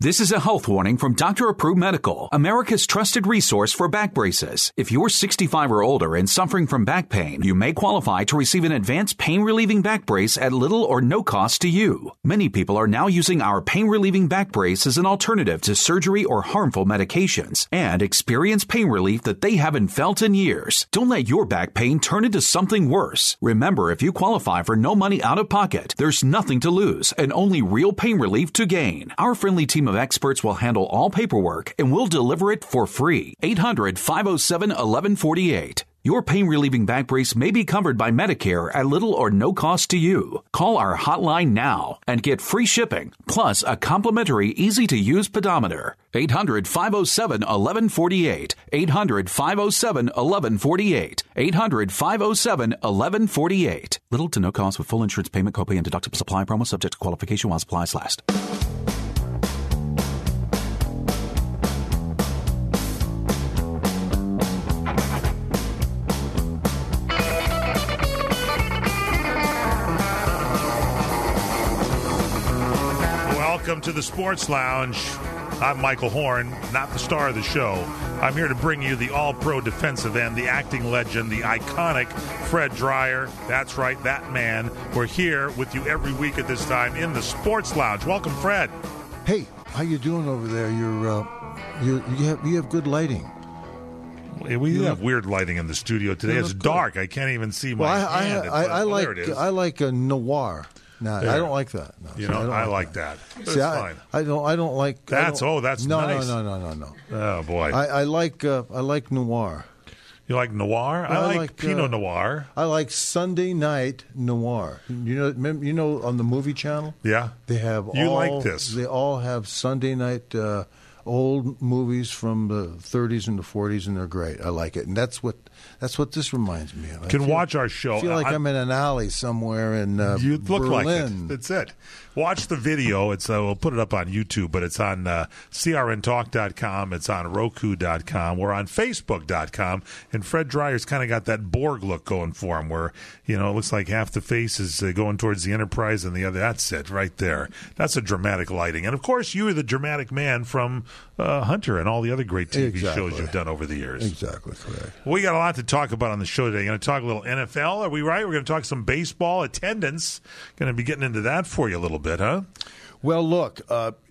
This is a health warning from Dr. Approved Medical, America's trusted resource for back braces. If you're 65 or older and suffering from back pain, you may qualify to receive an advanced pain-relieving back brace at little or no cost to you. Many people are now using our pain-relieving back brace as an alternative to surgery or harmful medications and experience pain relief that they haven't felt in years. Don't let your back pain turn into something worse. Remember, if you qualify for no money out of pocket, there's nothing to lose and only real pain relief to gain. Our friendly team of experts will handle all paperwork and will deliver it for free. 800-507-1148. Your pain-relieving back brace may be covered by Medicare at little or no cost to you. Call our hotline now and get free shipping, plus a complimentary, easy-to-use pedometer. 800-507-1148. 800-507-1148. 800-507-1148. Little to no cost with full insurance payment, copay, and deductible supply promo subject to qualification while supplies last. Welcome to the Sports Lounge. I'm Michael Horn, not the star of the show. I'm here to bring you the all-pro defensive end, the acting legend, the iconic Fred Dryer. That's right, that man. We're here with you every week at this time in the Sports Lounge. Welcome, Fred. Hey, how you doing over there? You have good lighting. We have weird lighting in the studio today. It's dark. I can't even see my hand. I like a noir. No, I don't like that. No, I like that. See, fine. I don't like. That's nice. No. Oh boy. I like noir. You like noir? I like Pinot Noir. I like Sunday night noir. You know, on the movie channel. Yeah. They have. Like this? They all have Sunday night old movies from the 30s and the 40s, and they're great. I like it, and that's what this reminds me of. Watch our show. I feel like I'm in an alley somewhere in you look Berlin. Like it. That's it. Watch the video. It's we'll put it up on YouTube, but it's on crntalk.com. It's on Roku.com. We're on Facebook.com. And Fred Dryer's kind of got that Borg look going for him where, it looks like half the face is going towards the Enterprise and the other. That's it right there. That's a dramatic lighting. And, of course, you are the dramatic man from Hunter and all the other great TV shows you've done over the years. Exactly correct. We got a lot to talk about on the show today. We're going to talk a little NFL. Are we right? We're going to talk some baseball attendance. Going to be getting into that for you a little bit, huh? Well, look,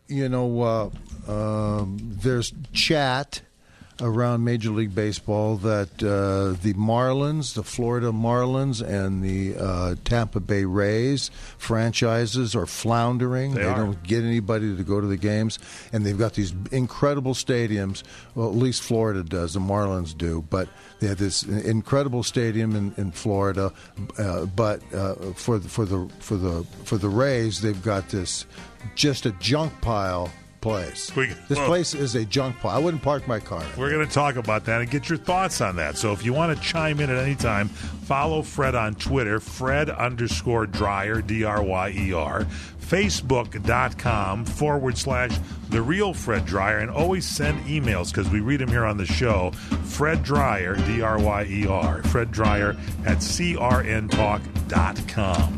there's chat around Major League Baseball that the Marlins, the Florida Marlins, and the Tampa Bay Rays franchises are floundering. They don't get anybody to go to the games, and they've got these incredible stadiums. Well, at least Florida does. The Marlins do, but they have this incredible stadium in Florida. But for the Rays, they've got this just a junk pile place. This place is a junk pile. I wouldn't park my car. We're going to talk about that and get your thoughts on that. So if you want to chime in at any time, follow Fred on Twitter, Fred_Dryer, D-R-Y-E-R, Facebook.com/The Real Fred Dryer, and always send emails because we read them here on the show. Fred Dryer, D-R-Y-E-R, Fred Dryer at crntalk.com.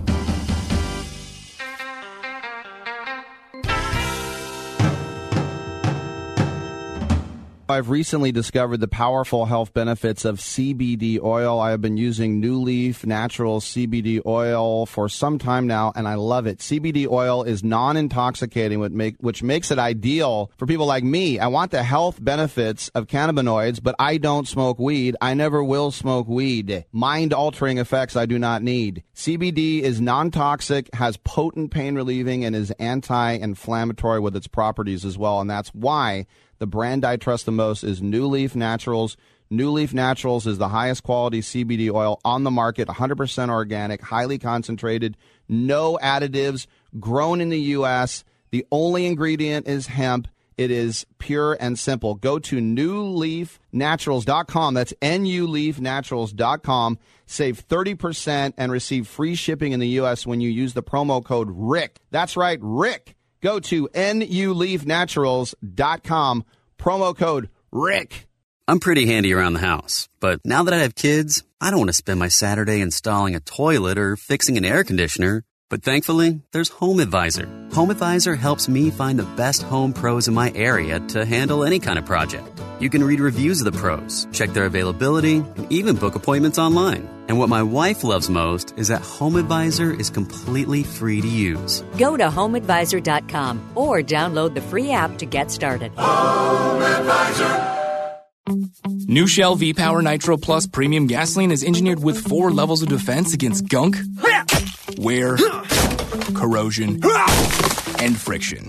I've recently discovered the powerful health benefits of CBD oil. I have been using New Leaf Naturals CBD oil for some time now, and I love it. CBD oil is non-intoxicating, which makes it ideal for people like me. I want the health benefits of cannabinoids, but I don't smoke weed. I never will smoke weed. Mind-altering effects I do not need. CBD is non-toxic, has potent pain relieving, and is anti-inflammatory with its properties as well, and that's why the brand I trust the most is New Leaf Naturals. New Leaf Naturals is the highest quality CBD oil on the market, 100% organic, highly concentrated, no additives, grown in the U.S. The only ingredient is hemp. It is pure and simple. Go to newleafnaturals.com. That's NULeafnaturals.com. Save 30% and receive free shipping in the U.S. when you use the promo code RICK. That's right, RICK. Go to NULeafnaturals.com, promo code RICK. I'm pretty handy around the house, but now that I have kids, I don't want to spend my Saturday installing a toilet or fixing an air conditioner. But thankfully, there's Home Advisor. HomeAdvisor helps me find the best home pros in my area to handle any kind of project. You can read reviews of the pros, check their availability, and even book appointments online. And what my wife loves most is that HomeAdvisor is completely free to use. Go to HomeAdvisor.com or download the free app to get started. HomeAdvisor. New Shell V-Power Nitro Plus Premium Gasoline is engineered with 4 levels of defense against gunk, wear, corrosion, and friction.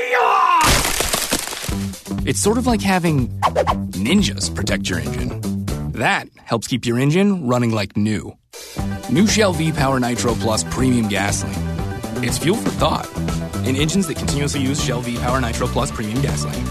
It's sort of like having ninjas protect your engine. That helps keep your engine running like new. New Shell V-Power Nitro Plus Premium Gasoline. It's fuel for thought in engines that continuously use Shell V-Power Nitro Plus Premium Gasoline.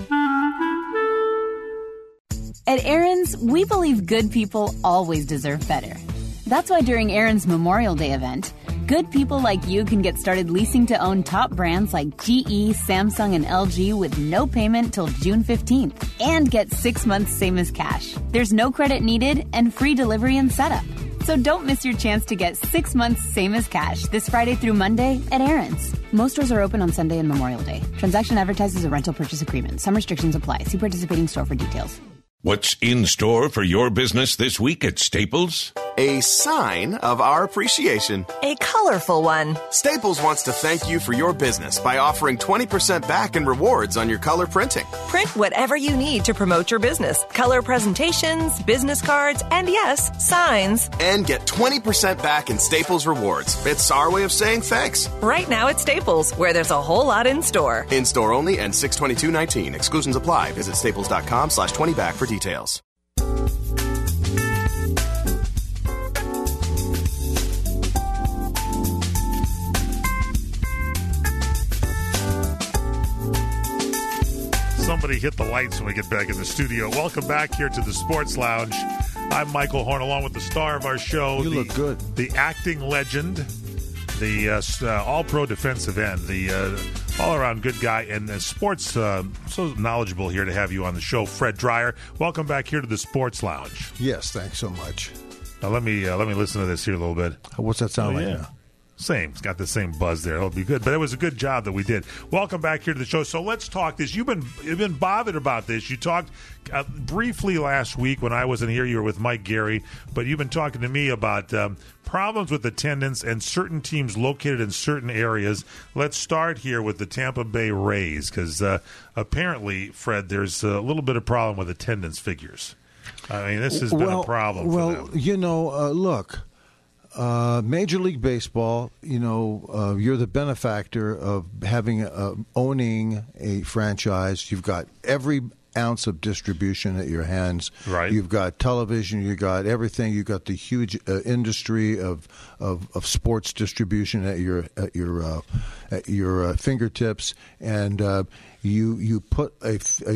At Aaron's, we believe good people always deserve better. That's why during Aaron's Memorial Day event, good people like you can get started leasing to own top brands like GE, Samsung, and LG with no payment till June 15th and get 6 months same as cash. There's no credit needed and free delivery and setup. So don't miss your chance to get 6 months same as cash this Friday through Monday at Aaron's. Most stores are open on Sunday and Memorial Day. Transaction advertises a rental purchase agreement. Some restrictions apply. See participating store for details. What's in store for your business this week at Staples? A sign of our appreciation. A colorful one. Staples wants to thank you for your business by offering 20% back in rewards on your color printing. Print whatever you need to promote your business. Color presentations, business cards, and yes, signs. And get 20% back in Staples rewards. It's our way of saying thanks. Right now at Staples, where there's a whole lot in store. In store only and 6/22/19. Exclusions apply. Visit staples.com/20back for details. Somebody hit the lights when we get back in the studio. Welcome back here to the Sports Lounge. I'm Michael Horn, along with the star of our show. You look good. The acting legend, the all-pro defensive end, the all-around good guy, and sports so knowledgeable here to have you on the show, Fred Dreyer. Welcome back here to the Sports Lounge. Yes, thanks so much. Now let me listen to this here a little bit. What's that sound like now? Same. It's got the same buzz there. It'll be good. But it was a good job that we did. Welcome back here to the show. So let's talk this. You've been bothered about this. You talked briefly last week when I wasn't here. You were with Mike Gary. But you've been talking to me about problems with attendance and certain teams located in certain areas. Let's start here with the Tampa Bay Rays because apparently, Fred, there's a little bit of problem with attendance figures. I mean, this has been a problem for them. You know, look. Major League Baseball, you're the benefactor of owning a franchise. You've got every ounce of distribution at your hands. Right. You've got television. You've got everything. You've got the huge industry of sports distribution at your fingertips, and you put a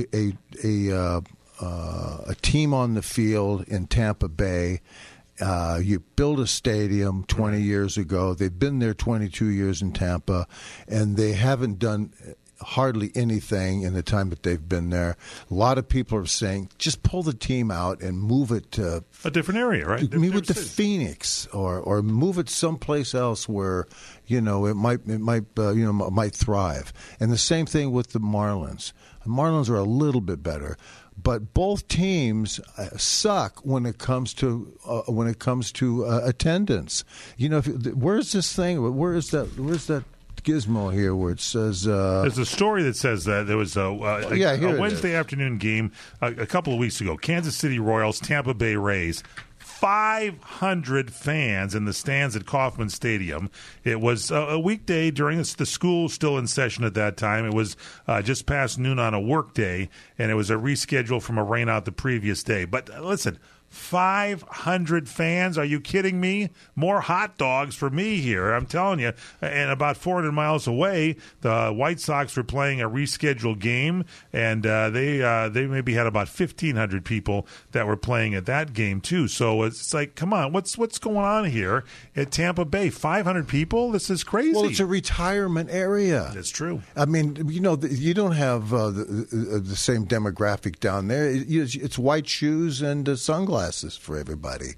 team on the field in Tampa Bay. You built a stadium 20 years ago. They've been there 22 years in Tampa, and they haven't done hardly anything in the time that they've been there. A lot of people are saying, just pull the team out and move it to a different area, right? Move it to Phoenix or move it someplace else where it might thrive. And the same thing with the Marlins. The Marlins are a little bit better. But both teams suck when it comes to attendance. Where's this thing? Where's that gizmo here where it says? There's a story that says that there was a Wednesday afternoon game a couple of weeks ago. Kansas City Royals, Tampa Bay Rays. 500 fans in the stands at Kauffman Stadium. It was a weekday during the school still in session at that time. It was just past noon on a work day, and it was a reschedule from a rain out the previous day. But listen, 500 fans? Are you kidding me? More hot dogs for me here, I'm telling you. And about 400 miles away, the White Sox were playing a rescheduled game, and they maybe had about 1,500 people that were playing at that game too. So it's like, come on, what's going on here at Tampa Bay? 500 people? This is crazy. Well, it's a retirement area. That's true. I mean, you don't have the same demographic down there. It's white shoes and sunglasses for everybody.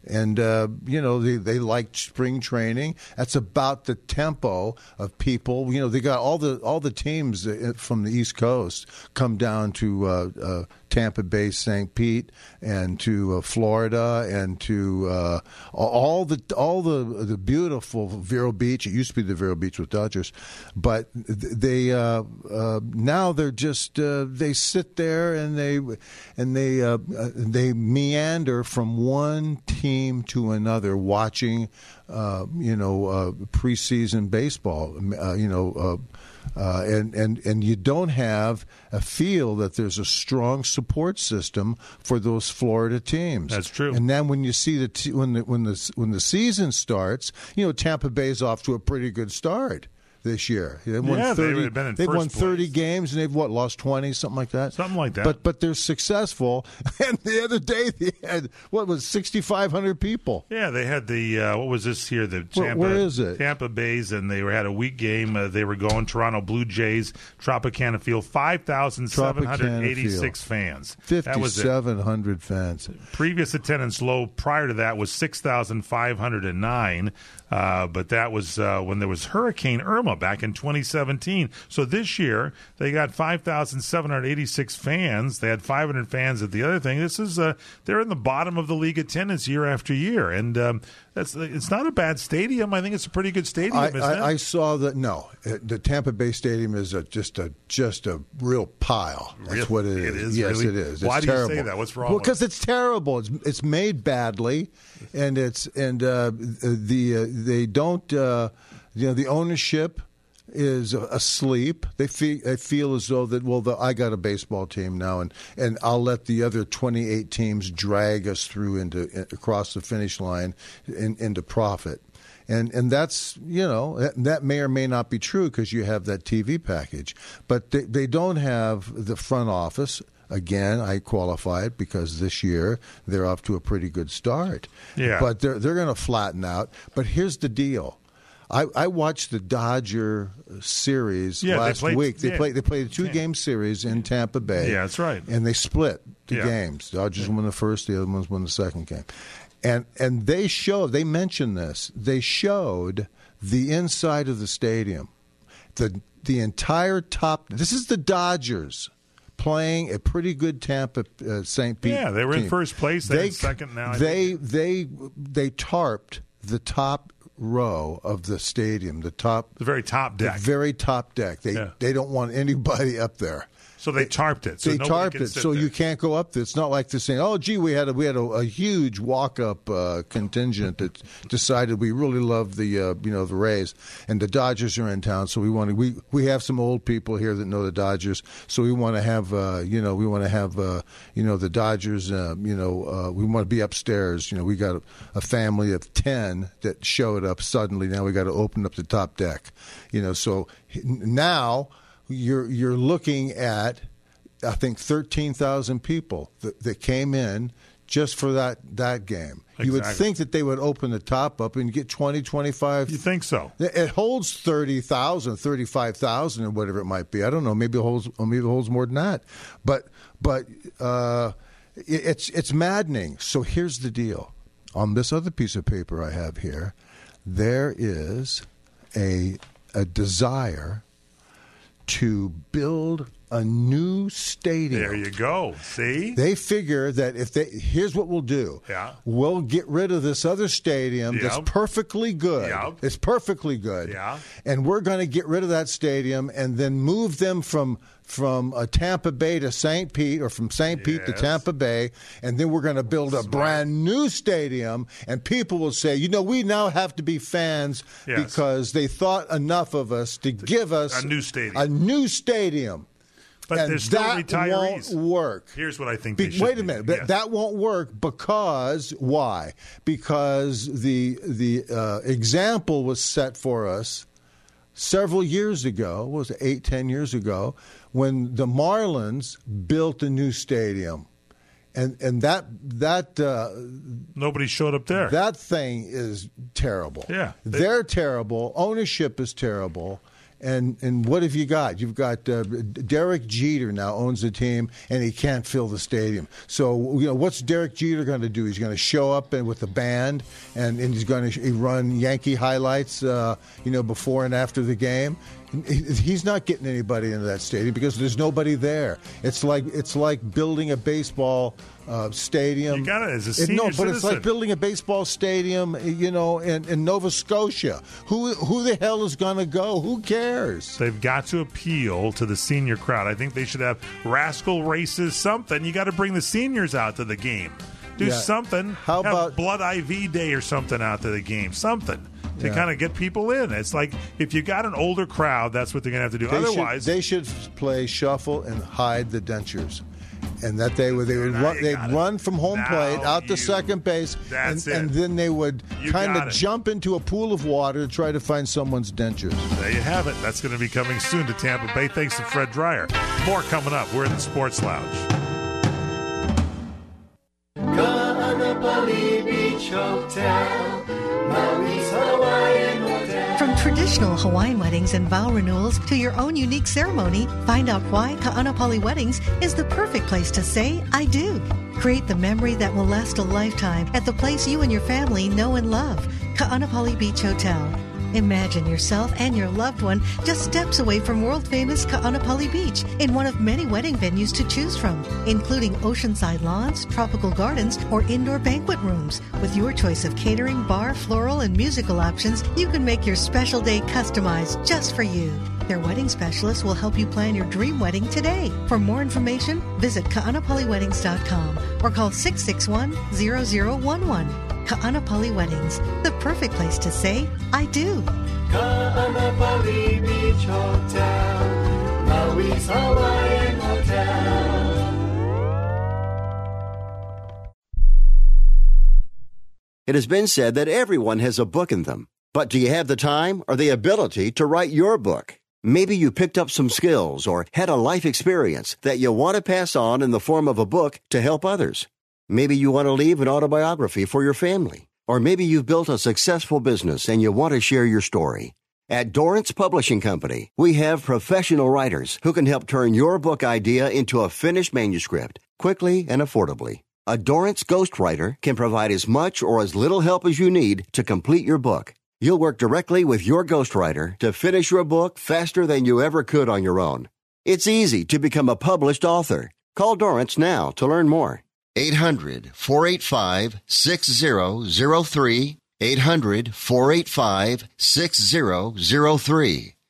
And they like spring training. That's about the tempo of people. They got all the teams from the East Coast come down to Tampa Bay, St. Pete, and to Florida, and to all the beautiful Vero Beach. It used to be the Vero Beach with Dodgers, but they now they're just they sit there and they meander from one team to another, watching preseason baseball. And you don't have a feel that there's a strong support system for those Florida teams. That's true. And then when you see when the season starts, Tampa Bay's off to a pretty good start this year. They've won 30 games, and they've lost 20, something like that. Something like that. But they're successful. And the other day they had 6,500 people. Yeah, they had the what was this here? The where is it? Tampa Bays, and they had a week game. They were going Toronto Blue Jays, Tropicana Field, 5,786 fans. 5,700 fans. Previous attendance low prior to that was 6,509. But that was when there was Hurricane Irma back in 2017. So this year, they got 5,786 fans. They had 500 fans at the other thing. This is they're in the bottom of the league attendance year after year. And it's not a bad stadium. I think it's a pretty good stadium, isn't it? I saw that. No, the Tampa Bay Stadium is just a real pile. That's what it is. It is, yes, really? it is. Why it's do terrible. you say that? What's wrong? Well, because it's terrible. It's made badly, and they don't. The ownership is asleep. They feel as though I got a baseball team now, and I'll let the other 28 teams drag us through across the finish line into profit. And that's, that may or may not be true because you have that TV package. But they don't have the front office. Again, I qualify it because this year they're off to a pretty good start. Yeah. But they're going to flatten out. But here's the deal. I watched the Dodger series last week. They played a 2-game series in Tampa Bay. Yeah, that's right. And they split the games. Dodgers won the first, the other ones won the second game. And they mentioned this. They showed the inside of the stadium. The entire top. This is the Dodgers playing a pretty good Tampa St. Pete. Yeah, they were team. in first place. They're in second now. They tarped the top row of the stadium, the very top deck. They don't want anybody up there. So they tarped it. So they tarped it, so there. You can't go up there. It's not like they're saying, "Oh, gee, we had a huge walk-up contingent that decided we really love the the Rays, and the Dodgers are in town, so we have some old people here that know the Dodgers, so we want to have the Dodgers. We want to be upstairs. We got a family of 10 that showed up suddenly. Now we got to open up the top deck. So now." You're looking at, I think, 13,000 people that came in just for that game. Exactly. You would think that they would open the top up and get 20, 25. You think so? It holds 30,000, 35,000, or whatever it might be. I don't know. Maybe it holds more than that. But it's maddening. So here's the deal. On this other piece of paper I have here, there is a desire to build a new stadium. There you go. See? They figure that here's what we'll do. Yeah. We'll get rid of this other stadium that's perfectly good. Yep. It's perfectly good. Yeah. And we're going to get rid of that stadium and then move them from Tampa Bay to St. Pete, or from St. Pete to Tampa Bay, and then we're going to build a brand new stadium, and people will say, we now have to be fans because they thought enough of us to give us a new stadium. But there's still retirees. Won't work. Here's what I think they should Wait a minute. Yes. That won't work because why? Because the example was set for us several years ago. What was it, 8-10 years ago, when the Marlins built a new stadium. And that nobody showed up there. That thing is terrible. Yeah. They're terrible. Ownership is terrible. And what have you got? You've got Derek Jeter now owns the team, and he can't fill the stadium. So, what's Derek Jeter going to do? He's going to show up with the band, and he's going to run Yankee highlights, before and after the game. He's not getting anybody into that stadium because there's nobody there. It's like building a baseball stadium. You got it as a senior citizen. It's like building a baseball stadium, in Nova Scotia. Who the hell is going to go? Who cares? They've got to appeal to the senior crowd. I think they should have rascal races, something. You got to bring the seniors out to the game. Do something. How about Blood IV Day or something out to the game? Something. To kind of get people in. It's like if you got an older crowd, that's what they're going to have to do. Otherwise, they should play shuffle and hide the dentures, and that they'd run from home plate out to second base, and then they would kind of jump into a pool of water to try to find someone's dentures. There you have it. That's going to be coming soon to Tampa Bay. Thanks to Fred Dreyer. More coming up. We're in the Sports Lounge. Ka'anapali Beach Hotel, Maui's Hawaiian Hotel. From traditional Hawaiian weddings and vow renewals to your own unique ceremony, find out why Ka'anapali Weddings is the perfect place to say, I do. Create the memory that will last a lifetime at the place you and your family know and love, Ka'anapali Beach Hotel. Imagine yourself and your loved one just steps away from world-famous Ka'anapali Beach in one of many wedding venues to choose from, including oceanside lawns, tropical gardens, or indoor banquet rooms. With your choice of catering, bar, floral, and musical options, you can make your special day customized just for you. Their wedding specialist will help you plan your dream wedding today. For more information, visit ka'anapaliweddings.com or call 661-0011. Ka'anapali Weddings, the perfect place to say, I do. Ka'anapali Beach Hotel, Maui's Hawaiian Hotel. It has been said that everyone has a book in them. But do you have the time or the ability to write your book? Maybe you picked up some skills or had a life experience that you want to pass on in the form of a book to help others. Maybe you want to leave an autobiography for your family. Or maybe you've built a successful business and you want to share your story. At Dorrance Publishing Company, we have professional writers who can help turn your book idea into a finished manuscript quickly and affordably. A Dorrance ghostwriter can provide as much or as little help as you need to complete your book. You'll work directly with your ghostwriter to finish your book faster than you ever could on your own. It's easy to become a published author. Call Dorrance now to learn more. 800-485-6003. 800-485-6003.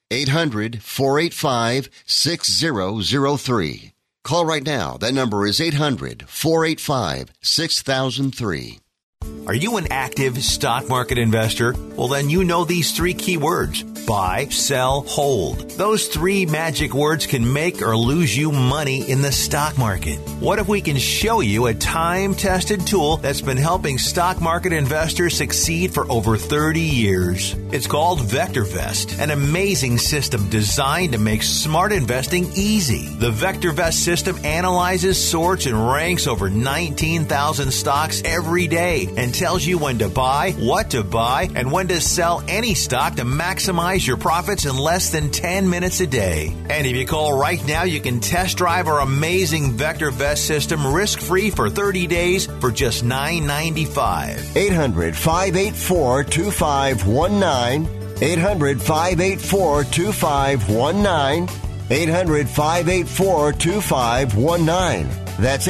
800-485-6003. Call right now. That number is 800-485-6003. Are you an active stock market investor? Well, then you know these three key words: buy, sell, hold. Those three magic words can make or lose you money in the stock market. What if we can show you a time-tested tool that's been helping stock market investors succeed for over 30 years? It's called VectorVest, an amazing system designed to make smart investing easy. The VectorVest system analyzes, sorts, and ranks over 19,000 stocks every day and tells you when to buy, what to buy, and when to sell any stock to maximize your profits in less than 10 minutes a day. And if you call right now, you can test drive our amazing VectorVest system risk-free for 30 days for just $9.95. 800-584-2519. 800-584-2519. 800-584-2519. That's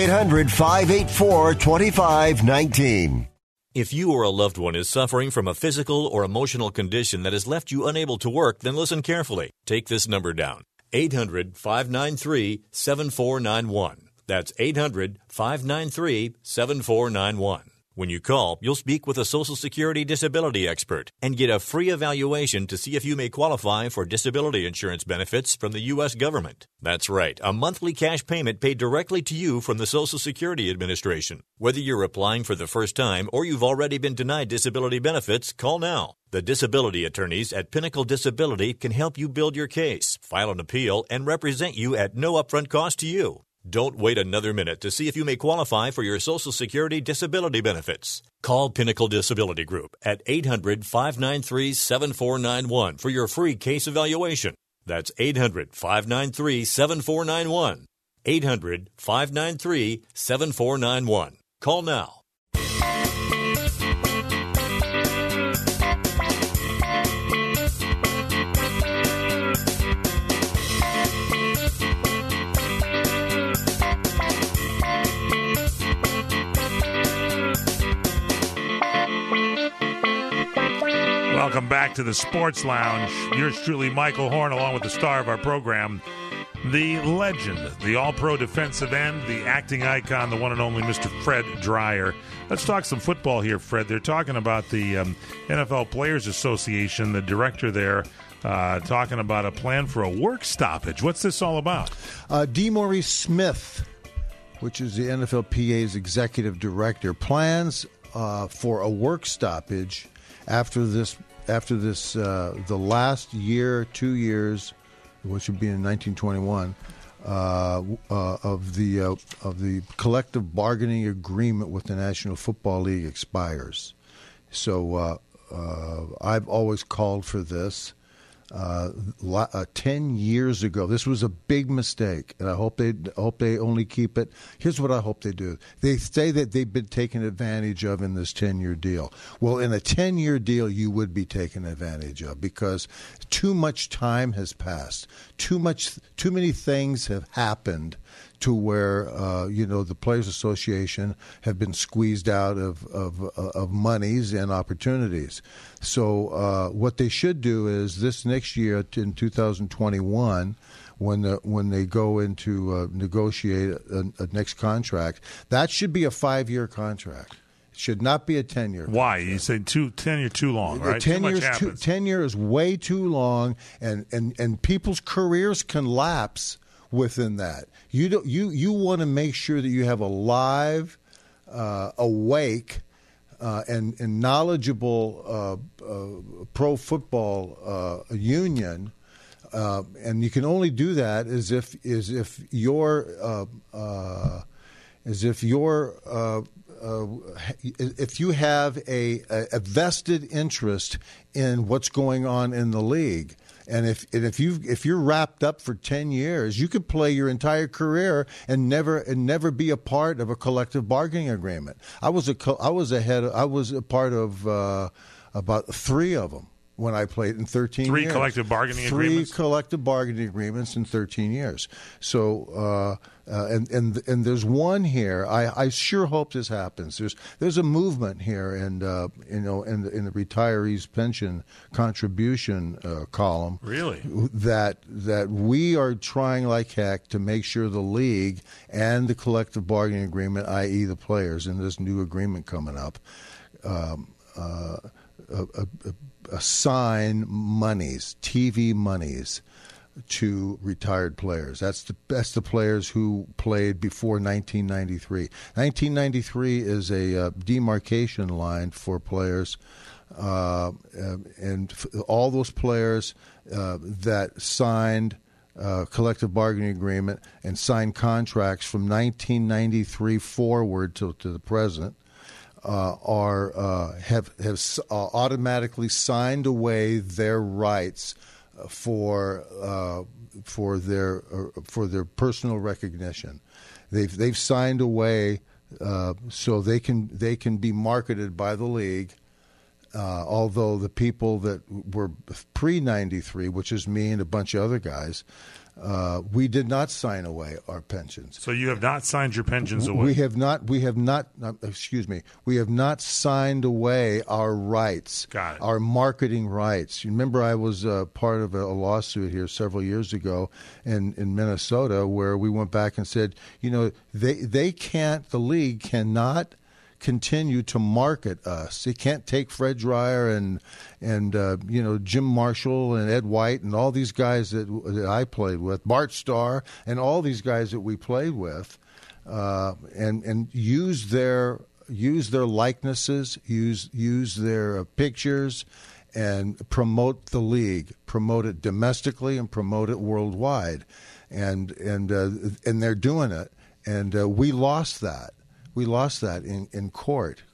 800-584-2519. If you or a loved one is suffering from a physical or emotional condition that has left you unable to work, then listen carefully. Take this number down: 800-593-7491. That's 800-593-7491. When you call, you'll speak with a Social Security disability expert and get a free evaluation to see if you may qualify for disability insurance benefits from the U.S. government. That's right, a monthly cash payment paid directly to you from the Social Security Administration. Whether you're applying for the first time or you've already been denied disability benefits, call now. The disability attorneys at Pinnacle Disability can help you build your case, file an appeal, and represent you at no upfront cost to you. Don't wait another minute to see if you may qualify for your Social Security disability benefits. Call Pinnacle Disability Group at 800-593-7491 for your free case evaluation. That's 800-593-7491. 800-593-7491. Call now. Welcome back to the Sports Lounge. Yours truly, Michael Horn, along with the star of our program, the legend, the all-pro defensive end, the acting icon, the one and only Mr. Fred Dreyer. Let's talk some football here, Fred. They're talking about the NFL Players Association, the director there, talking about a plan for a work stoppage. What's this all about? DeMaurice Smith, which is the NFLPA's executive director, plans for a work stoppage after the last year, 2 years, which would be in 1921, of the collective bargaining agreement with the National Football League expires. So I've always called for this. 10 years ago, this was a big mistake, and I hope they only keep it. Here's what I hope they do. They say that they've been taken advantage of in this 10-year deal. Well, in a 10-year deal, you would be taken advantage of because too much time has passed. Too many things have happened to where the Players Association have been squeezed out of monies and opportunities. So what they should do is this next year in 2021, when they go into negotiate a next contract, that should be a 5-year contract. It should not be a 10-year. Why? You say 10 year too long, right? 10 years is way too long, and people's careers can lapse within that. You want to make sure that you have a live, awake, and knowledgeable pro football union, and you can only do that as if you have a vested interest in what's going on in the league. And if you're wrapped up for 10 years, you could play your entire career and never be a part of a collective bargaining agreement. I was a part of about 3 of them when I played in 13 years. 3 collective bargaining agreements? 3 collective bargaining agreements in 13 years. So and there's one here. I sure hope this happens. There's a movement here, and in the retirees' pension contribution column. Really? That we are trying like heck to make sure the league and the collective bargaining agreement, i.e. the players, in this new agreement coming up, assign monies, TV monies, to retired players. That's the players who played before 1993. 1993 is a demarcation line for players, and all those players that signed collective bargaining agreement and signed contracts from 1993 forward to the present have automatically signed away their rights for their personal recognition. They've signed away so they can be marketed by the league. Although the people that were pre-93, which is me and a bunch of other guys, we did not sign away our pensions. So you have not signed your pensions away? We have not. Excuse me. We have not signed away our rights. Got it. Our marketing rights. You remember, I was part of a lawsuit here several years ago in Minnesota, where we went back and said, they can't. The league cannot continue to market us. They can't take Fred Dreyer and Jim Marshall and Ed White and all these guys that I played with, Bart Starr and all these guys that we played with, and use their likenesses, use their pictures, and promote the league, promote it domestically and promote it worldwide, and they're doing it, and we lost that. We lost that in court. Of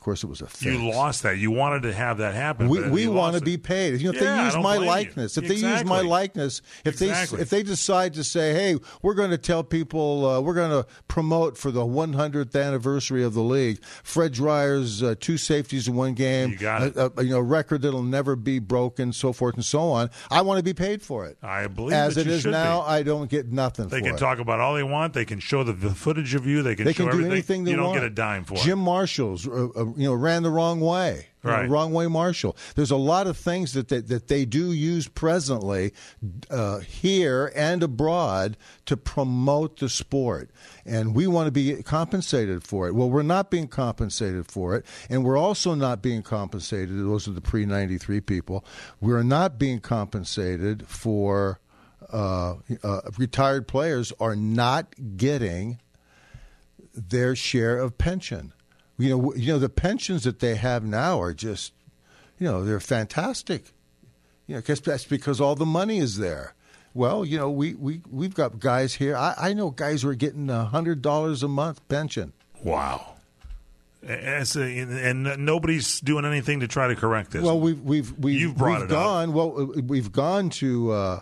course, it was a fix. You lost that. You wanted to have that happen. We want to be paid. If they use my likeness, if they use my likeness, if they decide to say, hey, we're going to tell people, we're going to promote for the 100th anniversary of the league, Fred Dreyer's 2 safeties in 1 game, a record that'll never be broken, so forth and so on. I want to be paid for it. I believe as that it you is should now, be. I don't get nothing. They for can it. talk about all they want. They can show the footage of you. They can show do everything. anything they you don't want. get a dime for it. Jim Marshall's, ran the wrong way. Right. Wrong way Marshall. There's a lot of things that they do use presently here and abroad to promote the sport. And we want to be compensated for it. Well, we're not being compensated for it. And we're also not being compensated. Those are the pre-93 people. We're not being compensated for retired players are not getting their share of pension. The pensions that they have now are just, they're fantastic. I guess that's because all the money is there. Well, we've got guys here. I know guys who are getting $100 a month pension. Wow. And nobody's doing anything to try to correct this. Well, we've brought it up. Well, we've gone to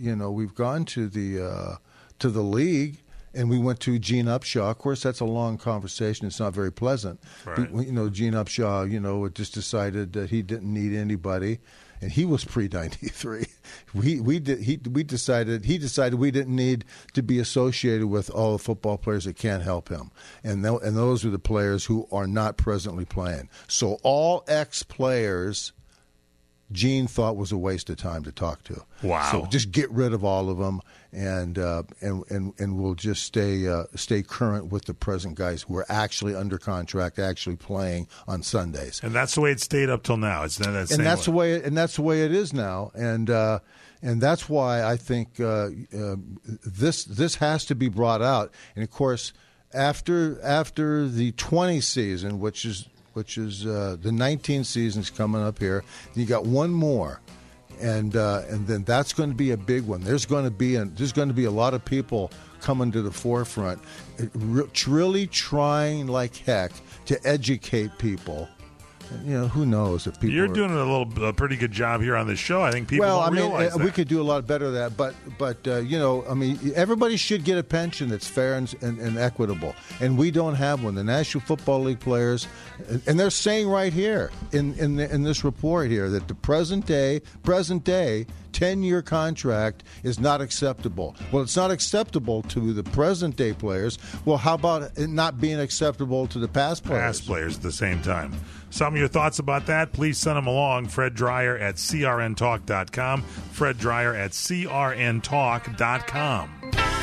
the league. And we went to Gene Upshaw. Of course, that's a long conversation. It's not very pleasant. Right. Gene Upshaw, just decided that he didn't need anybody, and he was pre-93. He decided we didn't need to be associated with all the football players that can't help him, and those are the players who are not presently playing. So all ex-players, Gene thought was a waste of time to talk to. Wow! So just get rid of all of them, and we'll just stay current with the present guys who are actually under contract, actually playing on Sundays. And that's the way it stayed up till now. It's that same that's the way it is now, and that's why I think this has to be brought out. And of course, after the 20 season, which is the 19 seasons coming up here. You got one more, and then that's going to be a big one. There's going to be a lot of people coming to the forefront, really trying like heck to educate people. Who knows if people. You're doing a pretty good job here on this show. I think people don't realize that. We could do a lot better at that, but everybody should get a pension that's fair and equitable, and we don't have one. The National Football League players, and they're saying right here in this report here that the present day 10-year contract is not acceptable. Well, it's not acceptable to the present day players. Well, how about it not being acceptable to the past players? Past players at the same time. Some of your thoughts about that, please send them along. Fred Dreyer at crntalk.com. Fred Dreyer at crntalk.com.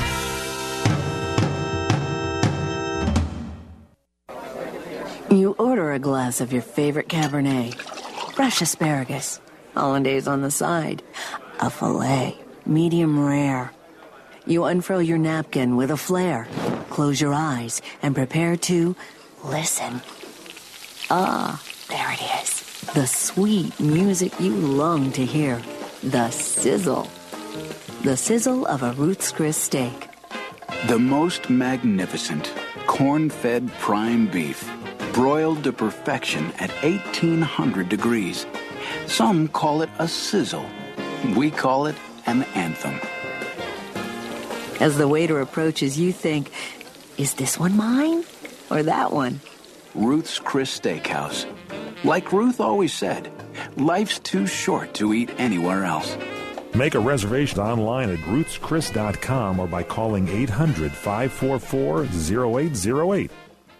You order a glass of your favorite Cabernet, fresh asparagus, hollandaise on the side, a filet, medium rare. You unfurl your napkin with a flair, close your eyes, and prepare to listen. Ah, there it is. The sweet music you long to hear. The sizzle. The sizzle of a Ruth's Chris steak. The most magnificent corn-fed prime beef, broiled to perfection at 1,800 degrees. Some call it a sizzle. We call it an anthem. As the waiter approaches, you think, is this one mine or that one? Ruth's Chris Steakhouse. Like Ruth always said, life's too short to eat anywhere else. Make a reservation online at ruthschris.com or by calling 800-544-0808.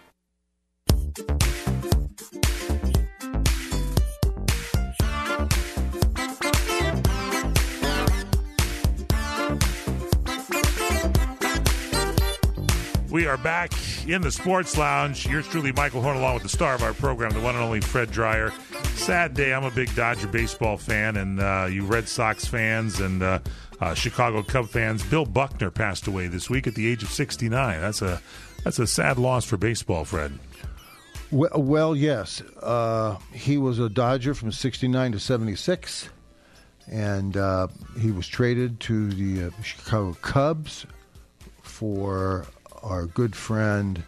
We are back in the Sports Lounge. Yours truly, Michael Horn, along with the star of our program, the one and only Fred Dreyer. Sad day. I'm a big Dodger baseball fan, and you Red Sox fans and Chicago Cub fans. Bill Buckner passed away this week at the age of 69. That's a sad loss for baseball, Fred. Well, yes. He was a Dodger from 69 to 76, and he was traded to the Chicago Cubs for our good friend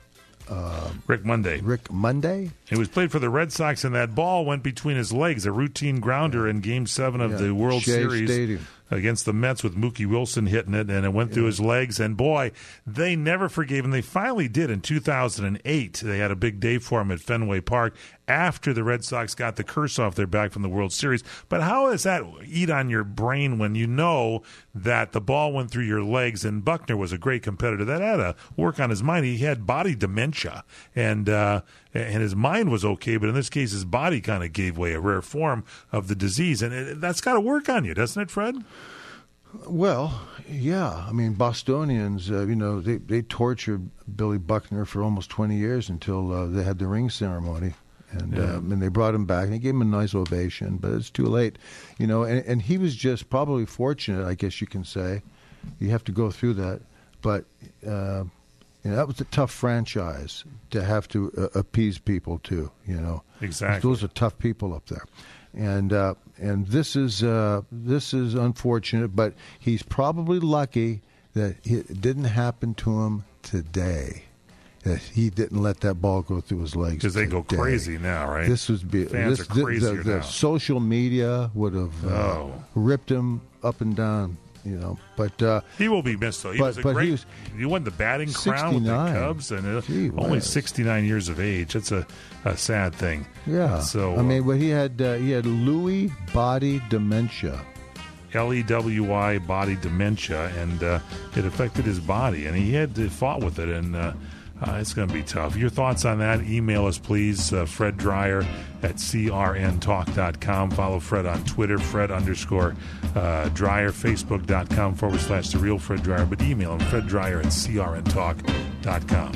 Rick Monday. Rick Monday? He was played for the Red Sox, and that ball went between his legs, a routine grounder in Game 7 of the World Shea Series Stadium. Against the Mets with Mookie Wilson hitting it, and it went through his legs. And, boy, they never forgave him. They finally did in 2008. They had a big day for him at Fenway Park after the Red Sox got the curse off their back from the World Series. But how does that eat on your brain when you know that the ball went through your legs? And Buckner was a great competitor. That had to work on his mind. He had body dementia, and his mind was okay, but in this case his body kind of gave way, a rare form of the disease. And that's got to work on you, doesn't it, Fred? Well, yeah. I mean, Bostonians, they tortured Billy Buckner for almost 20 years until they had the ring ceremony. And they brought him back, and they gave him a nice ovation, but it's too late. And he was just probably fortunate, I guess you can say. You have to go through that. But that was a tough franchise to have to appease people to, Exactly. Those are tough people up there. And this is unfortunate, but he's probably lucky that it didn't happen to him today. That he didn't let that ball go through his legs. Because they go crazy now, right? This would be Fans are crazier the now. Social media would have ripped him up and down. But he will be missed, though. He was a great. He won the batting crown with the Cubs, and only 69 years of age. It's a sad thing. Yeah. So but he had Lewy body dementia. LEWI body dementia, and it affected his body, and he had to fought with it, and it's going to be tough. Your thoughts on that? Email us, please. Fred Dreyer at crntalk.com. Follow Fred on Twitter, Fred_Dreyer, Facebook.com/The Real Fred Dreyer. But email him, Fred Dreyer at crntalk.com.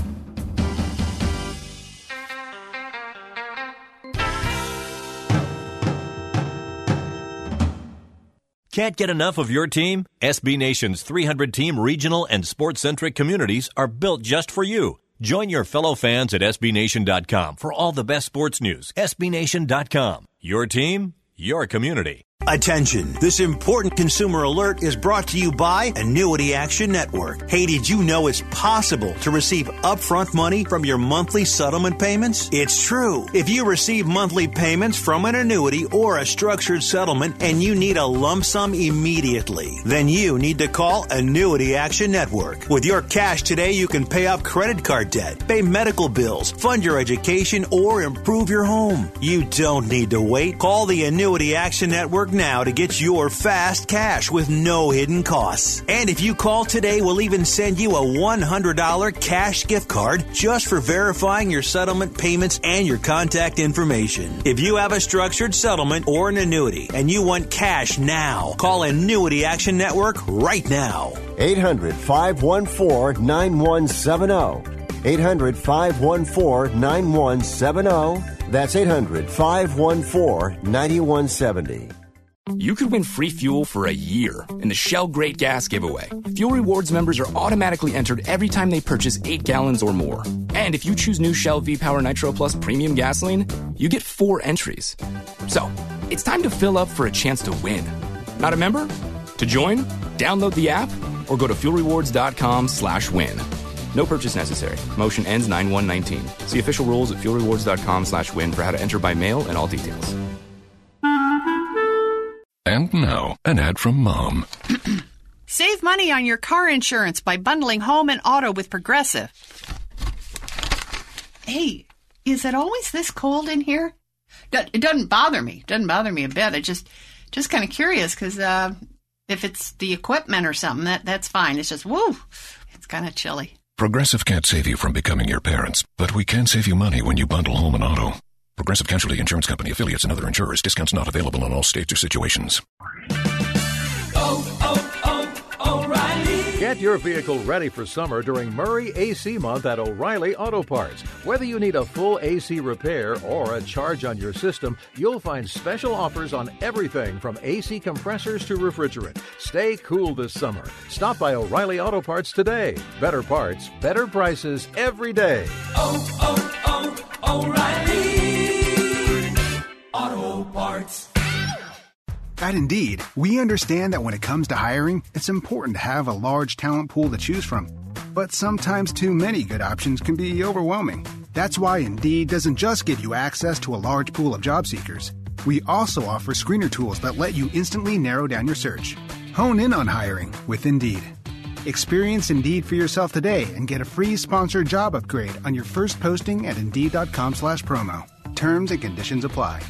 Can't get enough of your team? SB Nation's 300-team regional and sports-centric communities are built just for you. Join your fellow fans at SBNation.com for all the best sports news. SBNation.com. Your team, your community. Attention, this important consumer alert is brought to you by Annuity Action Network. Hey, did you know it's possible to receive upfront money from your monthly settlement payments? It's true. If you receive monthly payments from an annuity or a structured settlement and you need a lump sum immediately, then you need to call Annuity Action Network. With your cash today, you can pay off credit card debt, pay medical bills, fund your education, or improve your home. You don't need to wait. Call the Annuity Action Network now to get your fast cash with no hidden costs. And if you call today, we'll even send you a $100 cash gift card just for verifying your settlement payments and your contact information. If you have a structured settlement or an annuity and you want cash now, call Annuity Action Network right now. 800-514-9170. 800-514-9170. That's 800-514-9170. You could win free fuel for a year in the Shell Great Gas Giveaway. Fuel Rewards members are automatically entered every time they purchase 8 gallons or more. And if you choose new Shell V-Power Nitro Plus Premium Gasoline, you get 4 entries. So, it's time to fill up for a chance to win. Not a member? To join, download the app or go to fuelrewards.com/win. No purchase necessary. Motion ends 9/1/19. See official rules at fuelrewards.com/win for how to enter by mail and all details. And now, an ad from Mom. Save money on your car insurance by bundling home and auto with Progressive. Hey, is it always this cold in here? It doesn't bother me. It doesn't bother me a bit. I just kind of curious because if it's the equipment or something, that's fine. It's just, woo, it's kind of chilly. Progressive can't save you from becoming your parents, but we can save you money when you bundle home and auto. Progressive Casualty Insurance Company, affiliates, and other insurers. Discounts not available in all states or situations. O'Reilly. Get your vehicle ready for summer during Murray AC Month at O'Reilly Auto Parts. Whether you need a full AC repair or a charge on your system, you'll find special offers on everything from AC compressors to refrigerant. Stay cool this summer. Stop by O'Reilly Auto Parts today. Better parts, better prices every day. O'Reilly Auto Parts. At Indeed, we understand that when it comes to hiring, it's important to have a large talent pool to choose from. But sometimes too many good options can be overwhelming. That's why Indeed doesn't just give you access to a large pool of job seekers. We also offer screener tools that let you instantly narrow down your search. Hone in on hiring with Indeed. Experience Indeed for yourself today and get a free sponsored job upgrade on your first posting at Indeed.com/promo. Terms and conditions apply.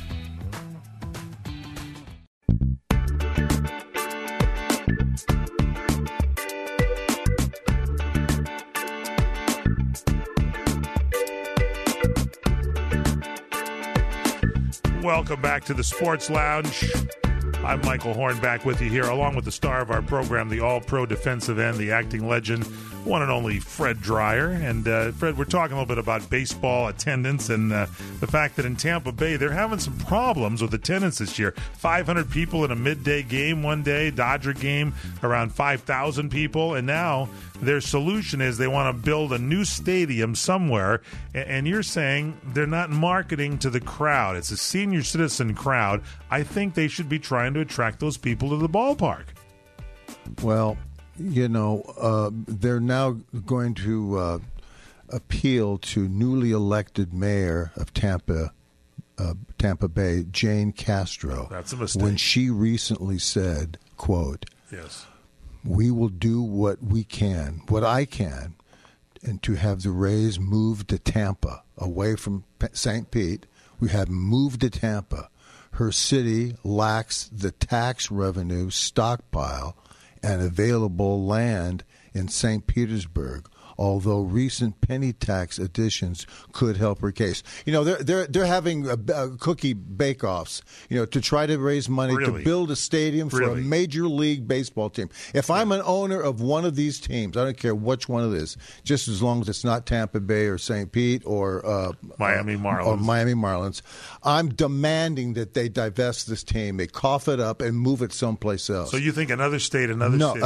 Welcome back to the Sports Lounge. I'm Michael Horn, back with you here, along with the star of our program, the all-pro defensive end, the acting legend, one and only Fred Dreyer. And, Fred, we're talking a little bit about baseball attendance and the fact that in Tampa Bay, they're having some problems with attendance this year. 500 people in a midday game one day, Dodger game, around 5,000 people. And now their solution is they want to build a new stadium somewhere. And you're saying they're not marketing to the crowd. It's a senior citizen crowd. I think they should be trying to attract those people to the ballpark. Well, you know, they're now going to appeal to newly elected mayor of Tampa Bay, Jane Castro. That's a mistake. When she recently said, quote, "Yes, we will do what I can, and to have the Rays move to Tampa, away from St. Pete. We have moved to Tampa. Her city lacks the tax revenue stockpile and available land in St. Petersburg, although recent penny tax additions could help her case." You know, they're having cookie bake-offs, you know, to try to raise money to build a stadium for a major league baseball team. If I'm an owner of one of these teams, I don't care which one it is, just as long as it's not Tampa Bay or St. Pete or Miami Marlins, I'm demanding that they divest this team, they cough it up, and move it someplace else. So you think another state, city?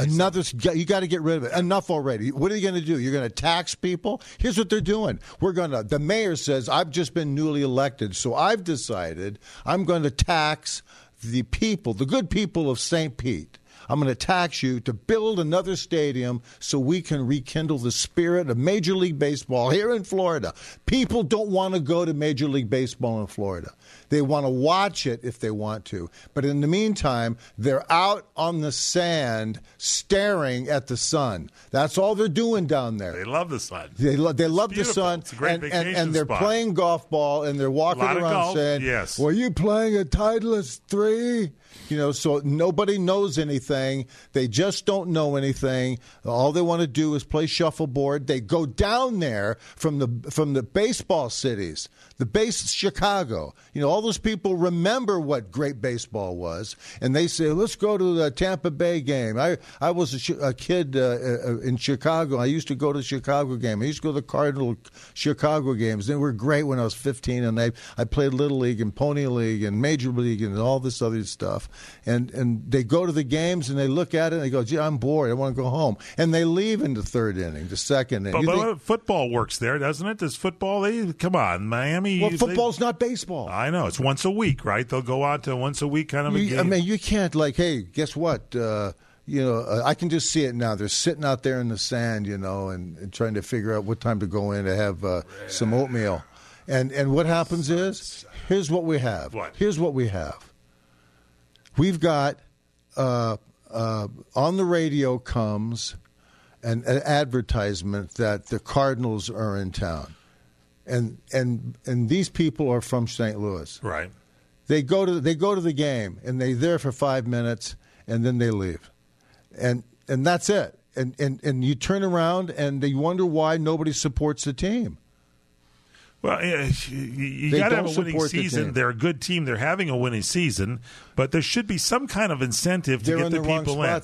You got to get rid of it. Enough already. What are you going to do? You're going to tax people? Here's what they're doing. The mayor says, I've just been newly elected, so I've decided I'm going to tax the people, the good people of St. Pete. I'm going to tax you to build another stadium so we can rekindle the spirit of Major League Baseball here in Florida. People don't want to go to Major League Baseball in Florida. They want to watch it if they want to. But in the meantime, they're out on the sand staring at the sun. That's all they're doing down there. They love the sun. They love the sun. It's a great vacation and they're spot. playing golf ball, and they're walking around saying, yes. "Were you playing a Titleist 3?" You know, so nobody knows anything. They just don't know anything. All they want to do is play shuffleboard. They go down there from the baseball cities, Chicago. You know, all those people remember what great baseball was, and they say, "Let's go to the Tampa Bay game." I was a kid in Chicago. I used to go to the Chicago game. I used to go to the Cardinal Chicago games. They were great when I was 15, and I played Little League and Pony League and Major League and all this other stuff. And they go to the games and they look at it and they go, "Gee, I'm bored. I want to go home." And they leave in the third inning, the second inning. But football works there, doesn't it? Does football? Come on, Miami. Well, football's not baseball. I know. It's once a week, right? They'll go out to once a week kind of a game. I mean, you can't hey, guess what? I can just see it now. They're sitting out there in the sand, and trying to figure out what time to go in to have some oatmeal. And what happens is, here's what we have. Here's what we have. We've got on the radio comes an advertisement that the Cardinals are in town, and these people are from St. Louis. Right. They go to the game and they're there for 5 minutes and then they leave, and that's it. And you turn around and you wonder why nobody supports the team. Well, you got to have a winning season. They're a good team. They're having a winning season, but there should be some kind of incentive to get the people in.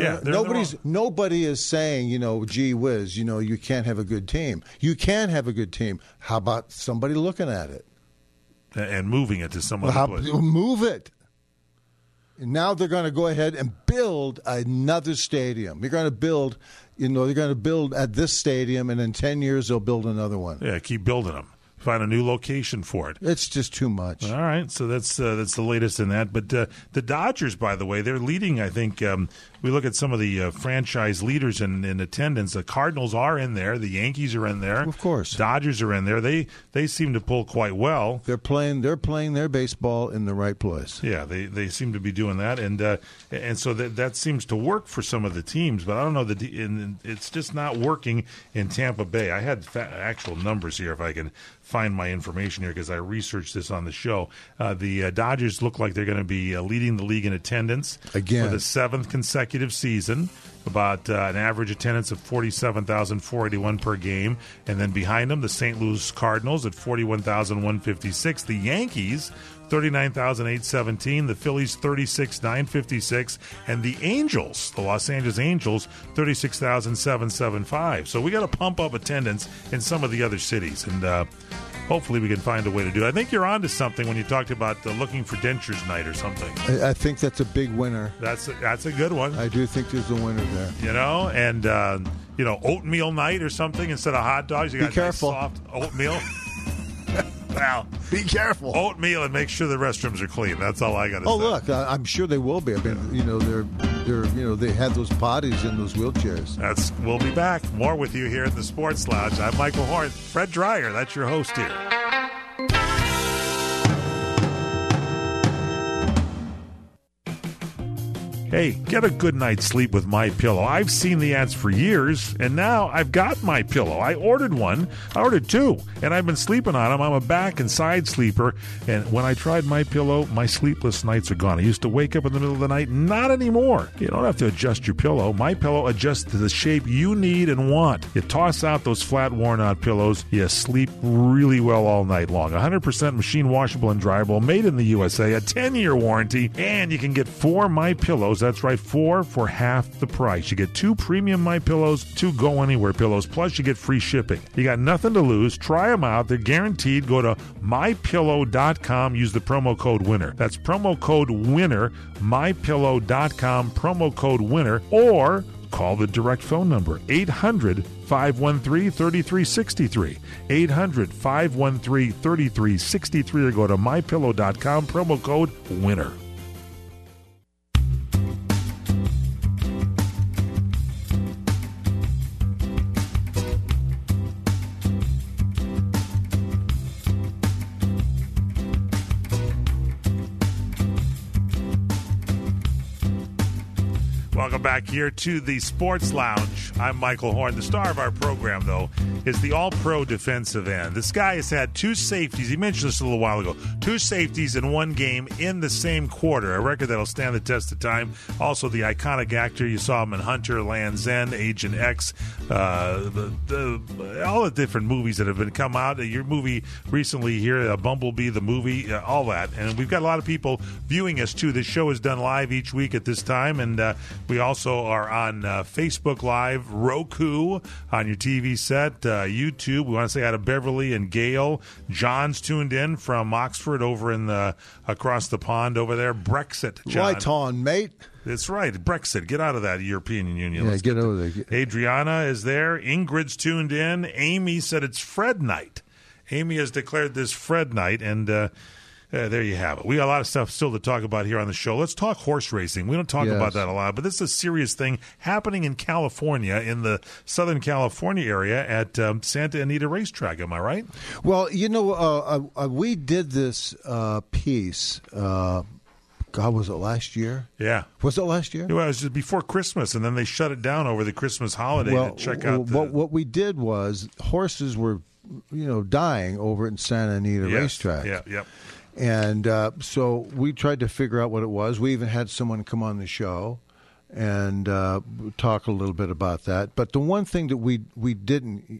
Nobody is saying, gee whiz, you can't have a good team. You can have a good team. How about somebody looking at it and moving it to some other place? Move it. And now they're going to go ahead and build another stadium. They're going to build, they're going to build at this stadium, and in 10 years they'll build another one. Yeah, keep building them. Find a new location for it. It's just too much. All right, so that's the latest in that. But the Dodgers, by the way, they're leading, I think, we look at some of the franchise leaders in attendance. The Cardinals are in there. The Yankees are in there. Of course. Dodgers are in there. They seem to pull quite well. They're playing their baseball in the right place. Yeah, they seem to be doing that, and so that seems to work for some of the teams. But I don't know it's just not working in Tampa Bay. I had actual numbers here if I can find my information here because I researched this on the show. The Dodgers look like they're going to be leading the league in attendance again for the 7th consecutive season. About an average attendance of 47,481 per game. And then behind them, the St. Louis Cardinals at 41,156. The Yankees, 39,817. The Phillies, 36,956. And the Angels, the Los Angeles Angels, 36,775. So we got to pump up attendance in some of the other cities. And hopefully we can find a way to do it. I think you're on to something when you talked about looking for dentures night or something. I think that's a big winner. That's a good one. I do think there's a winner there. And oatmeal night or something instead of hot dogs. You got careful. Nice soft oatmeal. Well, be careful. Oatmeal and make sure the restrooms are clean. That's all I got to say. Oh, look, I'm sure they will be. I mean, they had those potties in those wheelchairs. We'll be back. More with you here at the Sports Lounge. I'm Michael Horn. Fred Dreyer, that's your host here. Hey, get a good night's sleep with MyPillow. I've seen the ads for years, and now I've got MyPillow. I ordered one. I ordered two, and I've been sleeping on them. I'm a back and side sleeper, and when I tried MyPillow, my sleepless nights are gone. I used to wake up in the middle of the night. Not anymore. You don't have to adjust your pillow. MyPillow adjusts to the shape you need and want. You toss out those flat, worn-out pillows. You sleep really well all night long. 100% machine washable and dryable, made in the USA, a 10-year warranty, and you can get 4 MyPillows. That's right, 4 for half the price. You get 2 premium MyPillows, 2 Go Anywhere pillows, plus you get free shipping. You got nothing to lose. Try them out. They're guaranteed. Go to MyPillow.com. Use the promo code WINNER. That's promo code WINNER, MyPillow.com, promo code WINNER, or call the direct phone number, 800-513-3363. 800-513-3363, or go to MyPillow.com, promo code WINNER. Welcome back here to the Sports Lounge. I'm Michael Horn. The star of our program, though, is the all-pro defensive end. This guy has had 2 safeties. He mentioned this a little while ago. 2 safeties in one game in the same quarter, a record that'll stand the test of time. Also, the iconic actor. You saw him in Hunter, Land's End, Agent X, all the different movies that have come out. Your movie recently here, Bumblebee, the movie, all that. And we've got a lot of people viewing us, too. This show is done live each week at this time, and we also are on Facebook Live, Roku, on your TV set, YouTube. We want to say hi to Beverly and Gail. John's tuned in from Oxford over in across the pond over there. Brexit, John. Right on, mate. That's right. Brexit. Get out of that European Union. Yeah, get over there. Adriana is there. Ingrid's tuned in. Amy said it's Fred night. Amy has declared this Fred night, and there you have it. We got a lot of stuff still to talk about here on the show. Let's talk horse racing. We don't talk about that a lot, but this is a serious thing happening in California, in the Southern California area at Santa Anita Racetrack. Am I right? Well, we did this piece. God, was it last year? Yeah. Was it last year? It was just before Christmas, and then they shut it down over the Christmas holiday to check out what we did was horses were, dying over at Santa Anita Racetrack. Yeah, yeah. And so we tried to figure out what it was. We even had someone come on the show and talk a little bit about that. But the one thing that we didn't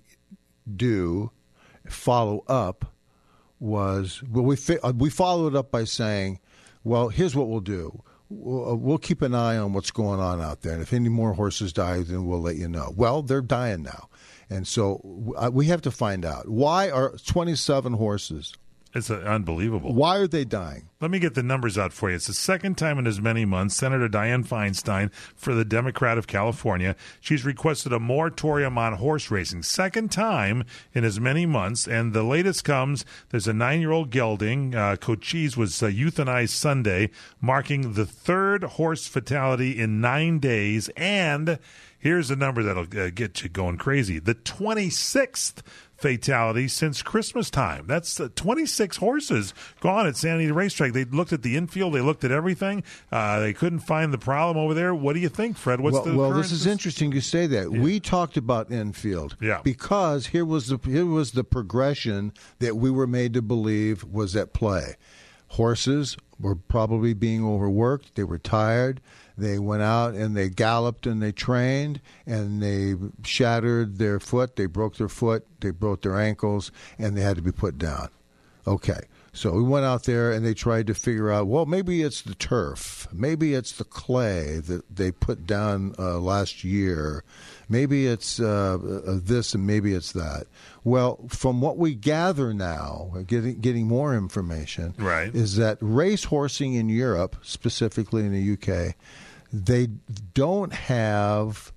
follow up was, we followed up by saying, well, here's what we'll do. We'll keep an eye on what's going on out there. And if any more horses die, then we'll let you know. Well, they're dying now. And so we have to find out. Why are 27 horses It's unbelievable. Why are they dying? Let me get the numbers out for you. It's the second time in as many months. Senator Dianne Feinstein for the Democrat of California, she's requested a moratorium on horse racing. Second time in as many months. And the latest comes, there's a 9-year-old gelding. Cochise was euthanized Sunday, marking the third horse fatality in 9 days. And here's a number that'll get you going crazy. The 26th fatality since Christmas time. That's 26 horses gone at Santa Anita Racetrack. They looked at the infield. They looked at everything. They couldn't find the problem over there. What do you think, Fred? Well, this is interesting you say that. Yeah. We talked about infield because here was the progression that we were made to believe was at play. Horses were probably being overworked. They were tired. They went out and they galloped and they trained and they shattered their foot. They broke their foot. They broke their ankles and they had to be put down. Okay. So we went out there and they tried to figure out, well, maybe it's the turf. Maybe it's the clay that they put down last year. Maybe it's this and maybe it's that. Well, from what we gather now, getting more information, right, is that race horsing in Europe, specifically in the UK, they don't have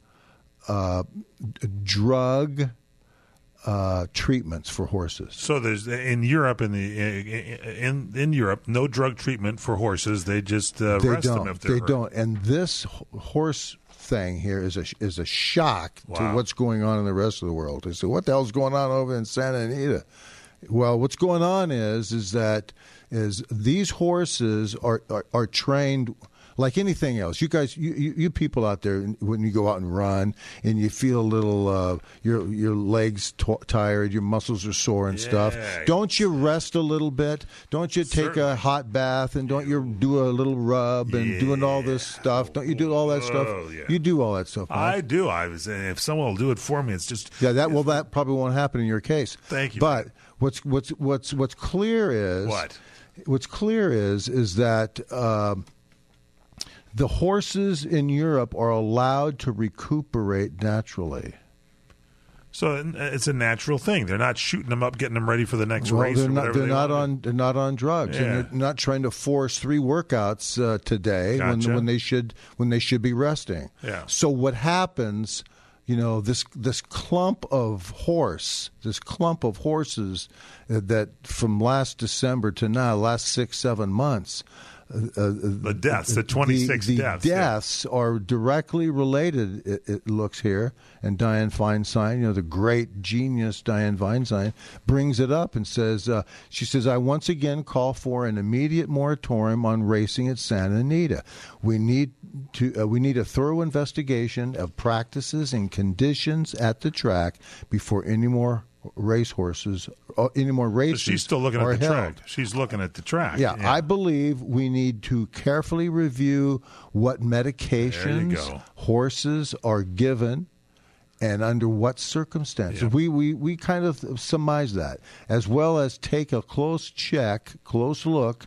drug treatments for horses. So there's in Europe in Europe no drug treatment for horses. They just rest them if they're hurt. They don't. And this horse thing here is a shock to what's going on in the rest of the world. They say, what the hell's going on over in Santa Anita? Well, what's going on is that these horses are trained like anything else. You guys, you people out there, when you go out and run and you feel a little, your legs tired, your muscles are sore and stuff. Don't you rest a little bit? Don't you take a hot bath and don't you do a little rub and doing all this stuff? Don't you do all that stuff? Yeah. You do all that stuff. Right? I do. If someone will do it for me, it's just that probably won't happen in your case. Thank you. But what's clear is that. The horses in Europe are allowed to recuperate naturally. So it's a natural thing. They're not shooting them up, getting them ready for the next race. They're not on drugs, and they're not trying to force 3 workouts today when they should be resting. Yeah. So what happens? This clump of horses that from last December to now, last 6-7 months. The deaths, the 26 deaths. The deaths are directly related, it looks here. And Dianne Feinstein, the great genius Dianne Feinstein, brings it up and says, she says, I once again call for an immediate moratorium on racing at Santa Anita. We need a thorough investigation of practices and conditions at the track before any more races. So she's still looking at the track. She's looking at the track. Yeah, I believe we need to carefully review what medications horses are given and under what circumstances. Yeah. We kind of surmise that, as well as take a close look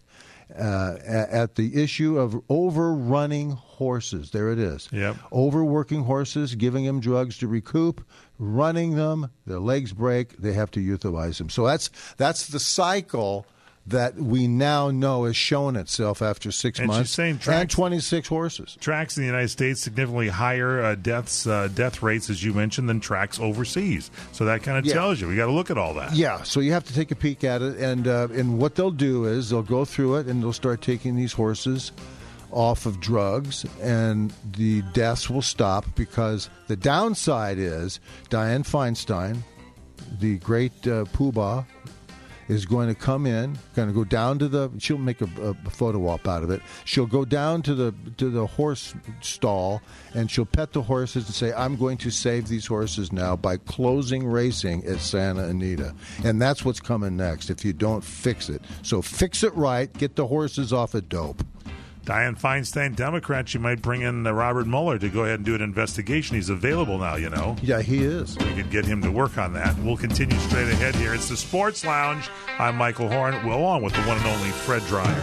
at the issue of overrunning horses. There it is. Yep. Overworking horses, giving them drugs to recoup, running them, their legs break, they have to euthanize them. So that's the cycle that we now know has shown itself after 6 months. She's saying and 26 horses. Tracks in the United States significantly higher death rates, as you mentioned, than tracks overseas. So that kind of tells you. We got to look at all that. Yeah, so you have to take a peek at it. And what they'll do is they'll go through it and they'll start taking these horses off of drugs, and the deaths will stop, because the downside is Dianne Feinstein, the great poobah, is going to come in, going to go down to she'll make a photo op out of it. She'll go down to the horse stall and she'll pet the horses and say, I'm going to save these horses now by closing racing at Santa Anita. And that's what's coming next if you don't fix it. So fix it right, get the horses off of dope. Dianne Feinstein, Democrat, she might bring in Robert Mueller to go ahead and do an investigation. He's available now, Yeah, he is. We could get him to work on that. We'll continue straight ahead here. It's the Sports Lounge. I'm Michael Horn. We're on with the one and only Fred Dreyer.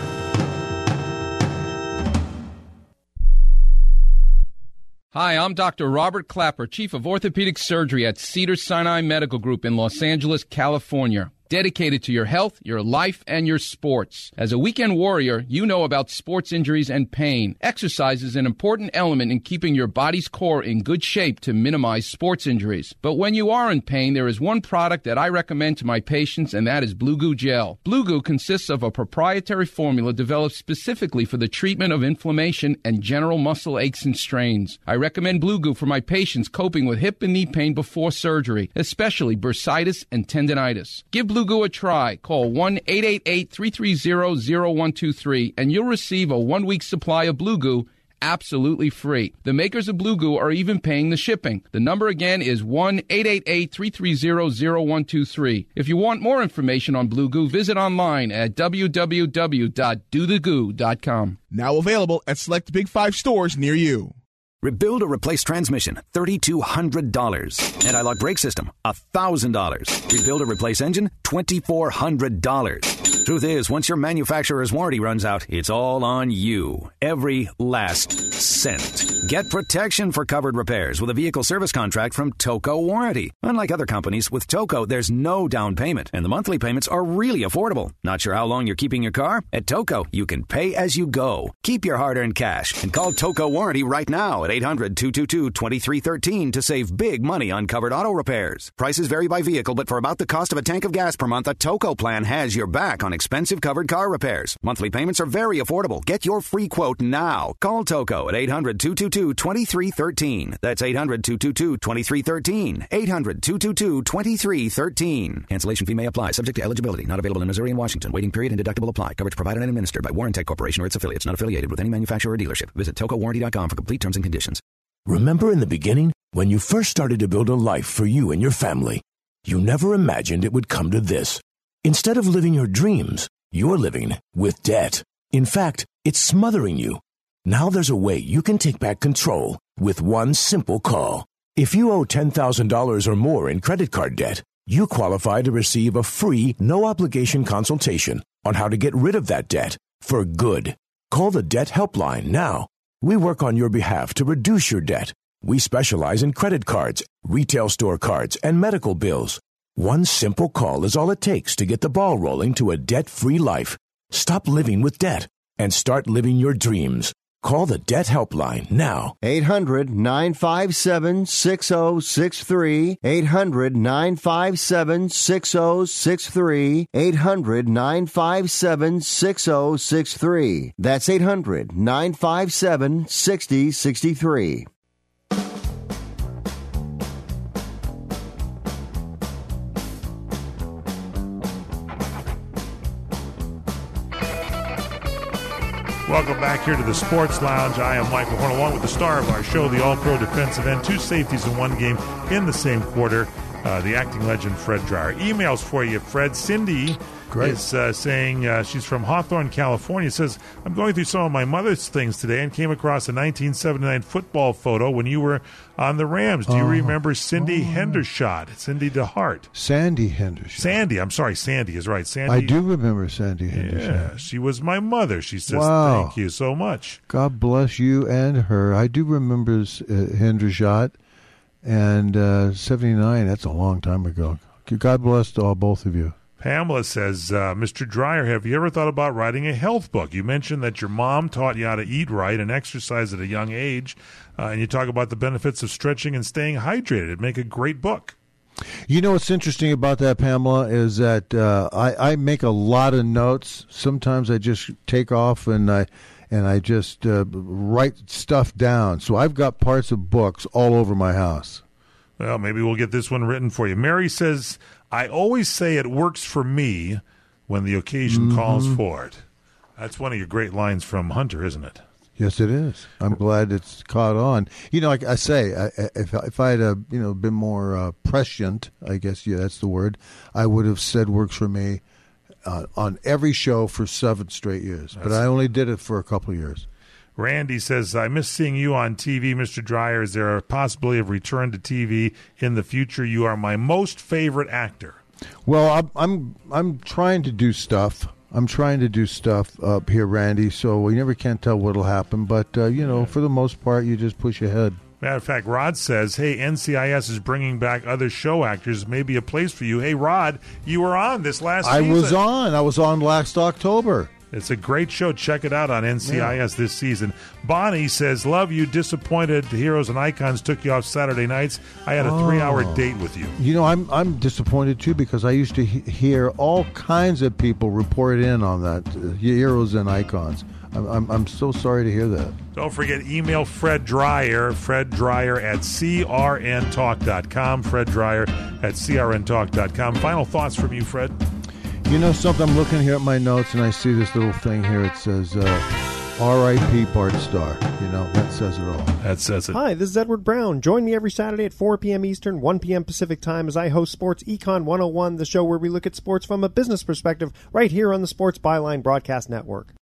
Hi, I'm Dr. Robert Clapper, Chief of Orthopedic Surgery at Cedars-Sinai Medical Group in Los Angeles, California. dedicated to your health, your life, and your sports. As a weekend warrior, you know about sports injuries and pain. Exercise is an important element in keeping your body's core in good shape to minimize sports injuries. But when you are in pain, there is one product that I recommend to my patients, and that is Blue Goo Gel. Blue Goo consists of a proprietary formula developed specifically for the treatment of inflammation and general muscle aches and strains. I recommend Blue Goo for my patients coping with hip and knee pain before surgery, especially bursitis and tendinitis. Give Blue Goo a try. Call 1-888-330-0123 and you'll receive a 1-week supply of Blue Goo absolutely free. The makers of Blue Goo are even paying the shipping. The number again is 1-888-330-0123. If you want more information on Blue Goo, visit online at www.dothegoo.com. Now available at select Big 5 stores near you. Rebuild or replace transmission, $3,200. Anti-lock brake system, $1,000. Rebuild or replace engine, $2,400. Truth is, once your manufacturer's warranty runs out, it's all on you. Every last cent. Get protection for covered repairs with a vehicle service contract from Toco Warranty. Unlike other companies, with Toco, there's no down payment, and the monthly payments are really affordable. Not sure how long you're keeping your car? At Toco, you can pay as you go. Keep your hard-earned cash and call Toco Warranty right now at 800-222-2313 to save big money on covered auto repairs. Prices vary by vehicle, but for about the cost of a tank of gas per month, a Toco plan has your back on expensive covered car repairs. Monthly payments are very affordable. Get your free quote now. Call Toco at 800-222-2313. That's 800-222-2313. 800-222-2313. Cancellation fee may apply. Subject to eligibility. Not available in Missouri and Washington. Waiting period and deductible apply. Coverage provided and administered by Warrantech Corporation or its affiliates. Not affiliated with any manufacturer or dealership. Visit TocoWarranty.com for complete terms and conditions. Remember in the beginning, when you first started to build a life for you and your family? You never imagined it would come to this. Instead of living your dreams, you're living with debt. In fact, it's smothering you. Now there's a way you can take back control with one simple call. If you owe $10,000 or more in credit card debt, you qualify to receive a free, no-obligation consultation on how to get rid of that debt for good. Call the Debt Helpline now. We work on your behalf to reduce your debt. We specialize in credit cards, retail store cards, and medical bills. One simple call is all it takes to get the ball rolling to a debt-free life. Stop living with debt and start living your dreams. Call the Debt Helpline now. 800-957-6063. 800-957-6063. 800-957-6063. That's 800-957-6063. Welcome back here to the Sports Lounge. I am Michael Horn, along with the star of our show, the All-Pro defensive end, 2 safeties in 1 game in the same quarter, the acting legend Fred Dreyer. Emails for you, Fred. Cindy is saying she's from Hawthorne, California. Says, I'm going through some of my mother's things today and came across a 1979 football photo when you were on the Rams. Do you remember Cindy Hendershot? Cindy DeHart. Sandy Hendershot. Sandy. I'm sorry. Sandy is right. Sandy. I do remember Sandy Hendershot. Yeah, she was my mother. She says, wow. Thank you so much. God bless you and her. I do remember Hendershot. And 79, that's a long time ago. God bless to both of you. Pamela says, Mr. Dreyer, have you ever thought about writing a health book? You mentioned that your mom taught you how to eat right and exercise at a young age, and you talk about the benefits of stretching and staying hydrated. It'd make a great book. You know what's interesting about that, Pamela, is that I make a lot of notes. Sometimes I just take off and I just write stuff down. So I've got parts of books all over my house. Well, maybe we'll get this one written for you. Mary says, I always say it works for me when the occasion calls for it. That's one of your great lines from Hunter, isn't it? Yes, it is. I'm glad it's caught on. You know, like I say, if I had been more prescient, I guess that's the word, I would have said works for me on every show for 7 straight years. But I only did it for a couple of years. Randy says, I miss seeing you on TV, Mr. Dreyer. Is there a possibility of return to TV in the future? You are my most favorite actor. Well, I'm trying to do stuff. up here, Randy, so we never can tell what'll happen. But, for the most part, you just push ahead. Matter of fact, Rod says, hey, NCIS is bringing back other show actors. Maybe a place for you. Hey, Rod, you were on this last season. I was on last October. It's a great show. Check it out on NCIS this season. Bonnie says, love you. Disappointed the Heroes and Icons took you off Saturday nights. I had a 3-hour date with you. You know, I'm disappointed, too, because I used to hear all kinds of people report in on that, Heroes and Icons. I'm so sorry to hear that. Don't forget, email Fred Dreyer at crntalk.com, Fred Dreyer at crntalk.com. Final thoughts from you, Fred? You know something? I'm looking here at my notes, and I see this little thing here. It says, R.I.P. Bart Starr. You know, that says it all. That says it. Hi, this is Edward Brown. Join me every Saturday at 4 p.m. Eastern, 1 p.m. Pacific Time as I host Sports Econ 101, the show where we look at sports from a business perspective, right here on the Sports Byline Broadcast Network.